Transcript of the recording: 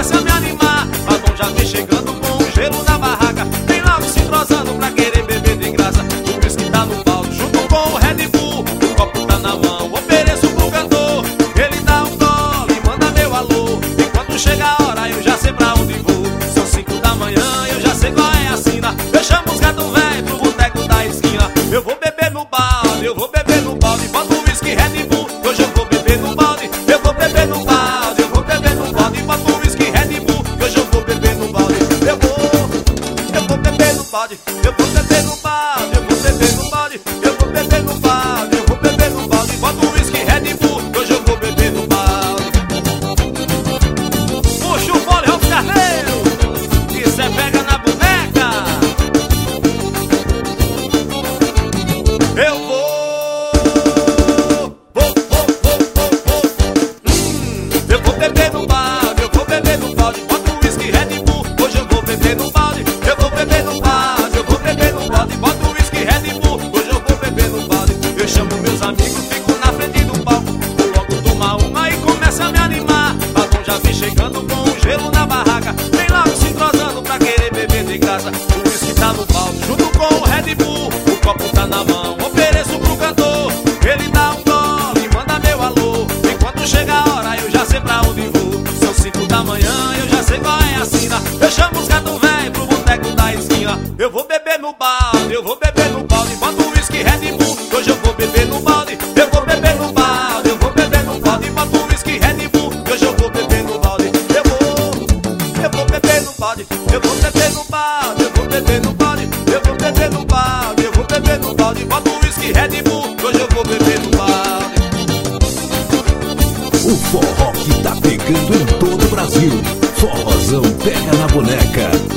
começa a me animar. Mas bom, já vem chegando com o gelo na barraca. Vem logo se entrosando pra querer beber de graça. O whisky tá no balde junto com o Red Bull. O copo tá na mão, ofereço pro cantor. Ele dá um gole e manda meu alô. E quando chega a hora eu já sei pra onde vou. São 5 da manhã, eu já sei qual é a sina. Eu chamo os gatos velhos pro boteco da esquina. Eu vou beber no balde, eu vou beber no balde. Bota o whisky Red Bull, hoje eu vou beber no balde. Eu vou beber no balde, eu vou beber no balde. Bota o whisky Red Bull, hoje eu vou beber no balde. Eu vou beber no balde, eu vou beber no balde, eu vou beber no balde. Eu vou beber no balde, eu vou beber no balde. Bota o whisky Red Bull, hoje eu vou beber no balde. Puxa o fole, Raul Carneiro, que cê pega na boneca. Eu vou beber no balde, eu vou beber no balde. Bota o whisky Red Bull, hoje eu vou beber no balde. Eu vou beber no balde, eu vou beber no balde. Bota o whisky Red Bull, hoje eu vou beber no balde. Eu chamo meus amigos, fico na frente do palco. Vou logo tomar uma e começa a me animar. Mas bom, já vem chegando com o gelo na barraca. Vem logo se entrosando pra querer beber de graça. O whisky tá no balde junto com o Red Bull. O copo tá na mão, ofereço pro cantor. Ele dá um gole e manda meu alô. E quando chega a hora eu já sei pra onde vou. São 5 da manhã, eu já sei qual é a sina. Eu chamo os gatos velhos pro boteco da esquina. Eu vou beber no balde, eu vou beber no balde. Bota o whisky Red Bull, hoje eu vou beber no balde. Eu vou beber no balde, eu vou beber no balde. Bota o whisky Red Bull, hoje eu vou beber no balde. Eu vou beber no balde, eu vou beber no balde. Eu vou beber no balde, eu vou beber no balde. Eu vou beber no balde. Bota o whisky Red Bull, hoje eu vou beber no balde. O forró que tá pegando em todo o Brasil. Forrozão pega na boneca.